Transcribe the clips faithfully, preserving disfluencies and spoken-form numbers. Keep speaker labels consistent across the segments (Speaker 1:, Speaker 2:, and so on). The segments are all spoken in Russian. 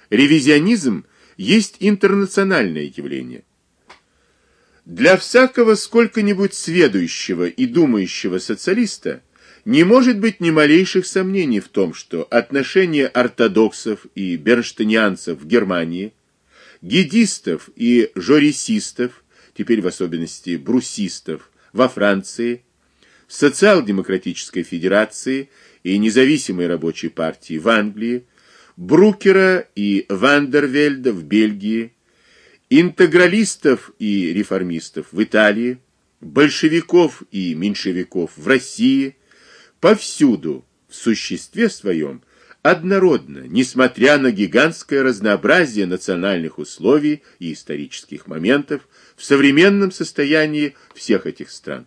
Speaker 1: Ревизионизм есть интернациональное явление. Для всякого сколько-нибудь сведущего и думающего социалиста не может быть ни малейших сомнений в том, что отношения ортодоксов и бернштейнианцев в Германии, гедистов и жоресистов, теперь в особенности брусистов, во Франции, социал-демократической федерации и независимой рабочей партии в Англии, Брукера и Вандервельда в Бельгии, интегралистов и реформистов в Италии, большевиков и меньшевиков в России, повсюду в существе своем однородно, несмотря на гигантское разнообразие национальных условий и исторических моментов в современном состоянии всех этих стран.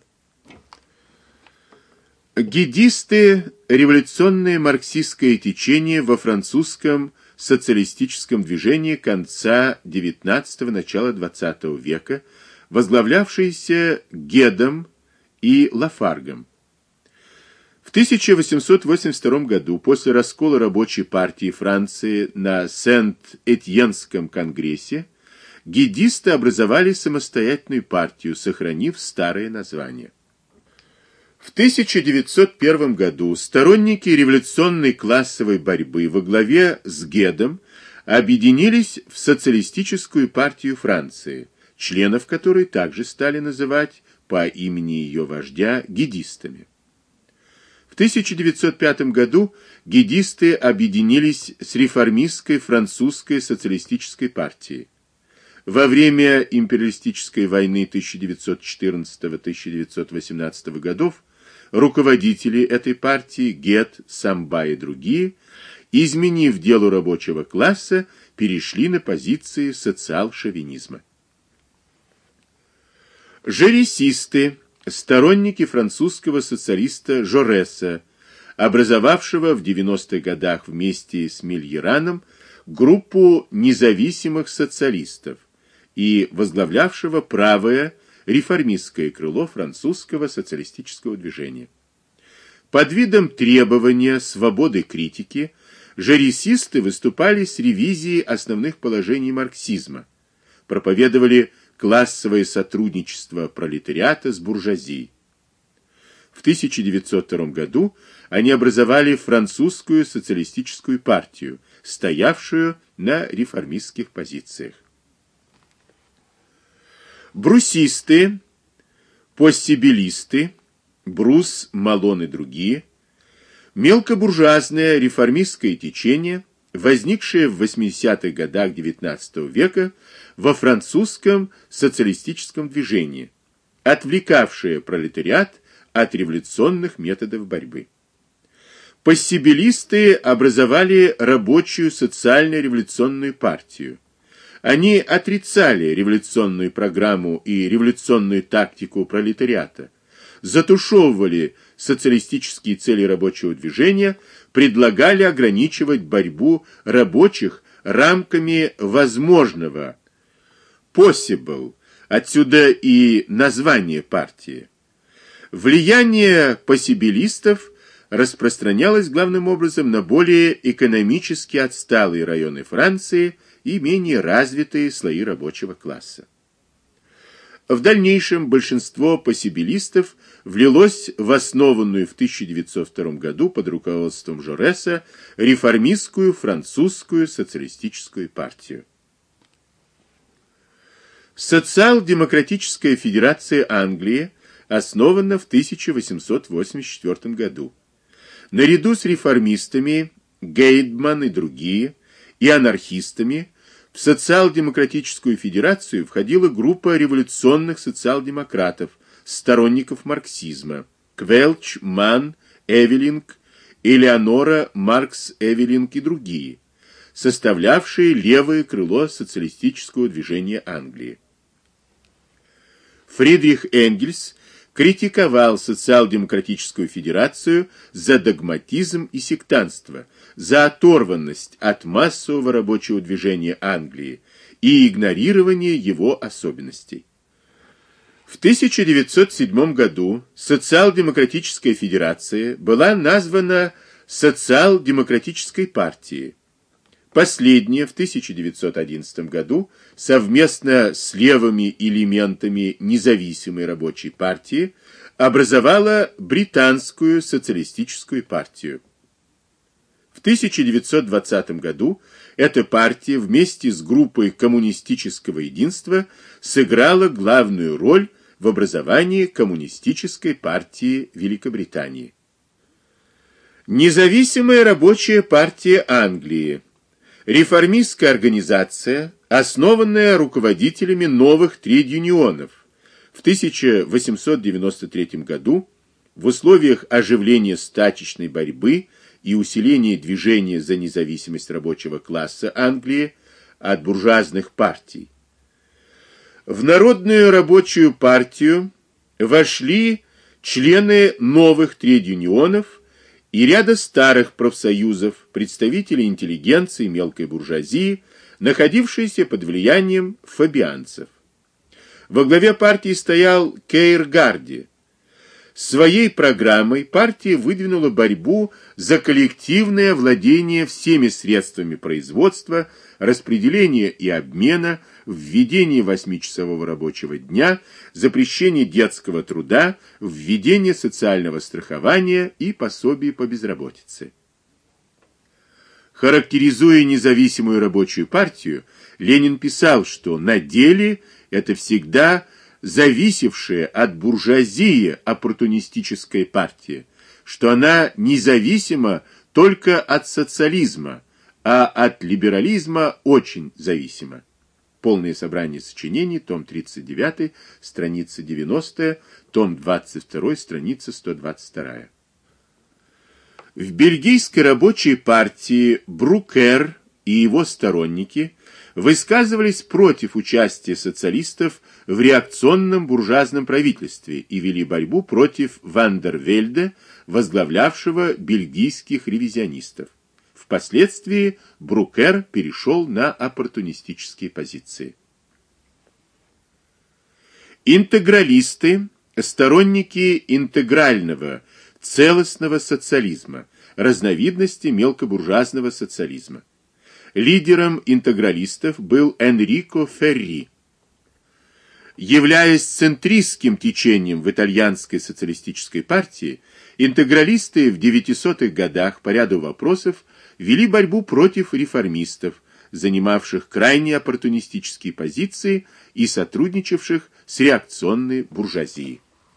Speaker 1: Гедисты – революционное марксистское течение во французском социалистическом движении конца девятнадцатого – начала двадцатого века, возглавлявшееся Гедом и Лафаргом. В тысяча восемьсот восемьдесят втором году, после раскола рабочей партии Франции на Сент-Этьенском конгрессе, гедисты образовали самостоятельную партию, сохранив старое название. В тысяча девятьсот первом году сторонники революционной классовой борьбы во главе с Гедом объединились в Социалистическую партию Франции, членов которой также стали называть по имени ее вождя гедистами. В тысяча девятьсот пятом году гедисты объединились с реформистской французской социалистической партией. Во время империалистической войны тысяча девятьсот четырнадцатого — тысяча девятьсот восемнадцатого годов руководители этой партии, Гед, Самба и другие, изменив делу рабочего класса, перешли на позиции социал-шовинизма. Жоресисты, сторонники французского социалиста Жореса, образовавшего в девяностых годах вместе с Мильераном группу независимых социалистов и возглавлявшего правое реформистское крыло французского социалистического движения. Под видом требования свободы критики жоресисты выступали с ревизией основных положений марксизма, проповедовали классовое сотрудничество пролетариата с буржуазией. В тысяча девятьсот втором году они образовали французскую социалистическую партию, стоявшую на реформистских позициях. Брусисты, постибилисты, Брус, Малон и другие, мелкобуржуазное реформистское течение, возникшее в восьмидесятых годах девятнадцатого века во французском социалистическом движении, отвлекавшее пролетариат от революционных методов борьбы. Постибилисты образовали рабочую социально-революционную партию. Они отрицали революционную программу и революционную тактику пролетариата, затушевывали социалистические цели рабочего движения, предлагали ограничивать борьбу рабочих рамками возможного. Possible, отсюда и название партии. Влияние possibilистов распространялось главным образом на более экономически отсталые районы Франции и менее развитые слои рабочего класса. В дальнейшем большинство possibilистов влилось в основанную в тысяча девятьсот втором году под руководством Жореса реформистскую французскую социалистическую партию. Социал-демократическая федерация Англии основана в тысяча восемьсот восемьдесят четвёртом году. Наряду с реформистами, Гейдман и другие, и анархистами, в социал-демократическую федерацию входила группа революционных социал-демократов, сторонников марксизма: Квелч, Манн, Эвелинг, Элеонора, Маркс, Эвелинг и другие, составлявшие левое крыло социалистического движения Англии. Фридрих Энгельс критиковал социал-демократическую федерацию за догматизм и сектантство, за оторванность от массового рабочего движения Англии и игнорирование его особенностей. В тысяча девятьсот седьмом году социал-демократическая федерация была названа социал-демократической партией. Последняя в тысяча девятьсот одиннадцатом году совместно с левыми элементами независимой рабочей партии образовала Британскую социалистическую партию. В тысяча девятьсот двадцатом году эта партия вместе с группой коммунистического единства сыграла главную роль в образовании коммунистической партии Великобритании. Независимая рабочая партия Англии. Реформистская организация, основанная руководителями новых трейд-юнионов. В тысяча восемьсот девяносто третьем году в условиях оживления стачечной борьбы и усиления движения за независимость рабочего класса Англии от буржуазных партий. В Народную рабочую партию вошли члены новых трейд-юнионов и ряда старых профсоюзов, представители интеллигенции, мелкой буржуазии, находившиеся под влиянием фабианцев. Во главе партии стоял Кейр Гарди. Своей программой партия выдвинула борьбу за коллективное владение всеми средствами производства, распределение и обмена, введение восьмичасового рабочего дня, запрещение детского труда, введение социального страхования и пособий по безработице. Характеризуя независимую рабочую партию, Ленин писал, что на деле это всегда зависевшая от буржуазии оппортунистическая партия, что она независима только от социализма, а от либерализма очень зависима. Полное собрание сочинений, том тридцать девять, страница девяностая, том двадцать два, страница сто двадцать два. В бельгийской рабочей партии Брукер и его сторонники высказывались против участия социалистов в реакционном буржуазном правительстве и вели борьбу против Ван дер Вельде, возглавлявшего бельгийских ревизионистов. Впоследствии Брукер перешел на оппортунистические позиции. Интегралисты, сторонники интегрального, целостного социализма, разновидности мелкобуржуазного социализма. Лидером интегралистов был Энрико Ферри. Являясь центристским течением в итальянской социалистической партии, интегралисты в девятисотых годах по ряду вопросов вели борьбу против реформистов, занимавших крайне оппортунистические позиции и сотрудничавших с реакционной буржуазией.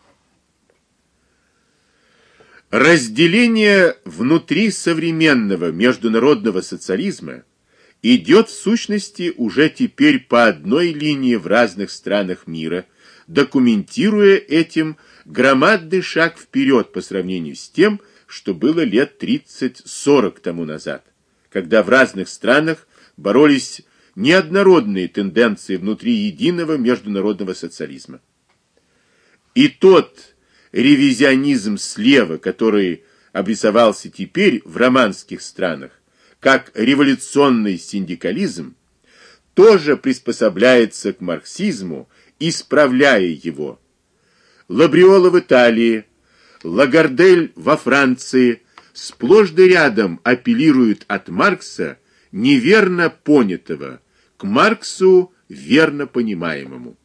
Speaker 1: Разделение внутри современного международного социализма идет в сущности уже теперь по одной линии в разных странах мира, документируя этим громадный шаг вперед по сравнению с тем, что было лет тридцать-сорок тому назад, когда в разных странах боролись неоднородные тенденции внутри единого международного социализма. И тот ревизионизм слева, который обрисовался теперь в романских странах, как революционный синдикализм, тоже приспособляется к марксизму, исправляя его. Лабриола в Италии, Лагардель во Франции сплошь да рядом апеллируют от Маркса, неверно понятого, к Марксу верно понимаемому.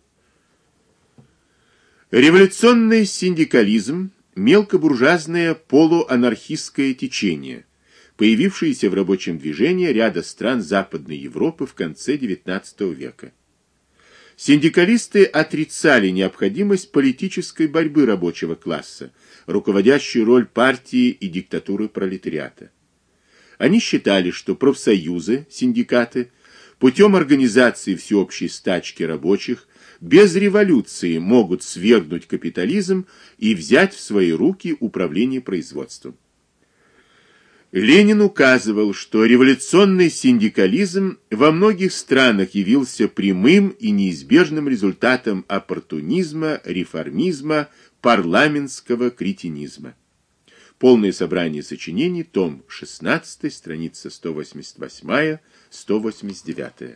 Speaker 1: Революционный синдикализм – мелкобуржуазное полуанархистское течение, появившееся в рабочем движении ряда стран Западной Европы в конце девятнадцатого века. Синдикалисты отрицали необходимость политической борьбы рабочего класса, руководящую роль партии и диктатуры пролетариата. Они считали, что профсоюзы, синдикаты, путем организации всеобщей стачки рабочих, без революции могут свергнуть капитализм и взять в свои руки управление производством. Ленин указывал, что революционный синдикализм во многих странах явился прямым и неизбежным результатом оппортунизма, реформизма, парламентского кретинизма. Полное собрание сочинений, том шестнадцать, страница сто восемьдесят восемь — сто восемьдесят девять.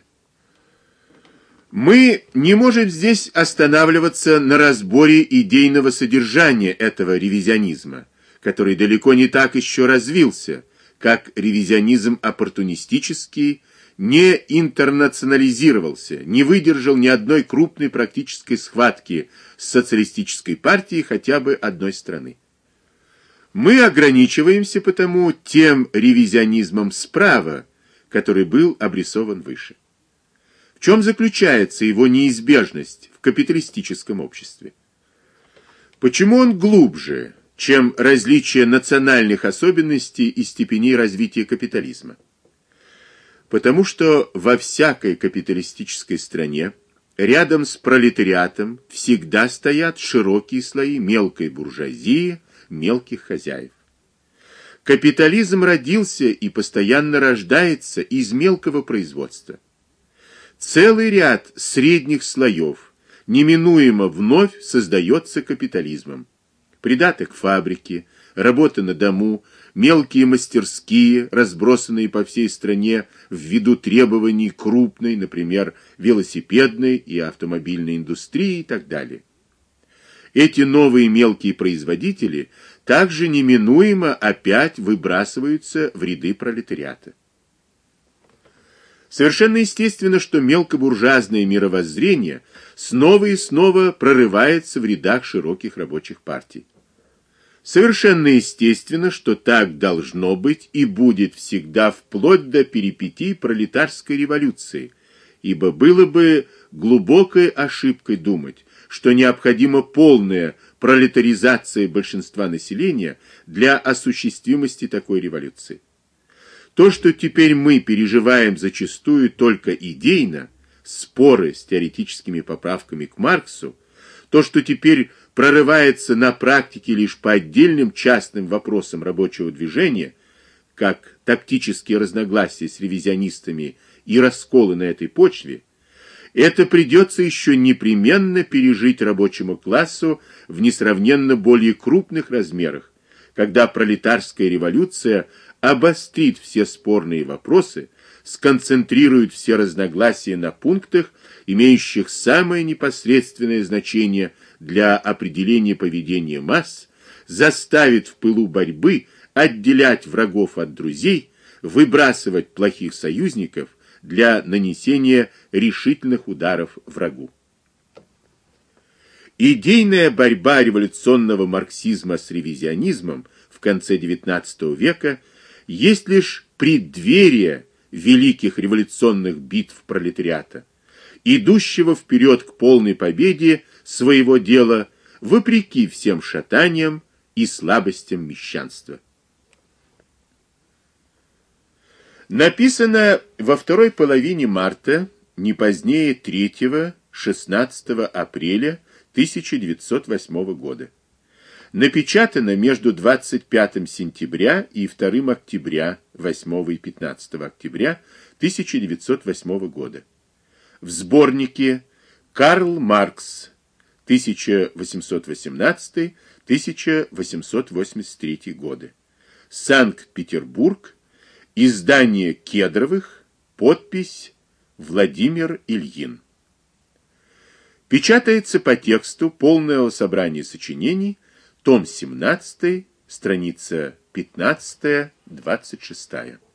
Speaker 1: Мы не можем здесь останавливаться на разборе идейного содержания этого ревизионизма, который далеко не так еще развился, как ревизионизм оппортунистический, не интернационализировался, не выдержал ни одной крупной практической схватки с социалистической партией хотя бы одной страны. Мы ограничиваемся потому тем ревизионизмом справа, который был обрисован выше. В чем заключается его неизбежность в капиталистическом обществе? Почему он глубже, чем различие национальных особенностей и степеней развития капитализма? Потому что во всякой капиталистической стране рядом с пролетариатом всегда стоят широкие слои мелкой буржуазии, мелких хозяев. Капитализм родился и постоянно рождается из мелкого производства. Целый ряд средних слоев неминуемо вновь создается капитализмом. Придаток фабрики, работа на дому, мелкие мастерские, разбросанные по всей стране ввиду требований крупной, например, велосипедной и автомобильной индустрии и так далее. Эти новые мелкие производители также неминуемо опять выбрасываются в ряды пролетариата. Совершенно естественно, что мелкобуржуазное мировоззрение снова и снова прорывается в рядах широких рабочих партий. Совершенно естественно, что так должно быть и будет всегда вплоть до перипетий пролетарской революции, ибо было бы глубокой ошибкой думать, что необходима полная пролетаризация большинства населения для осуществимости такой революции. То, что теперь мы переживаем зачастую только идейно, споры с теоретическими поправками к Марксу, то, что теперь прорывается на практике лишь по отдельным частным вопросам рабочего движения, как тактические разногласия с ревизионистами и расколы на этой почве, это придется еще непременно пережить рабочему классу в несравненно более крупных размерах, когда пролетарская революция обострит все спорные вопросы, сконцентрирует все разногласия на пунктах, имеющих самое непосредственное значение для определения поведения масс, заставит в пылу борьбы отделять врагов от друзей, выбрасывать плохих союзников для нанесения решительных ударов врагу. Идейная борьба революционного марксизма с ревизионизмом в конце девятнадцатого века есть лишь преддверие великих революционных битв пролетариата, идущего вперед к полной победе своего дела вопреки всем шатаниям и слабостям мещанства. Написано во второй половине марта, не позднее третьего-шестнадцатого апреля тысяча девятьсот восьмого года. Напечатано между двадцать пятым сентября и вторым октября, восьмого и пятнадцатого октября тысяча девятьсот восьмого года. В сборнике Карл Маркс, тысяча восемьсот восемнадцатый — тысяча восемьсот восемьдесят третий годы. Санкт-Петербург. Издание Кедровых. Подпись Владимир Ильин. Печатается по тексту полного собрания сочинений, том семнадцатый, страница пятнадцатая — двадцать шестая.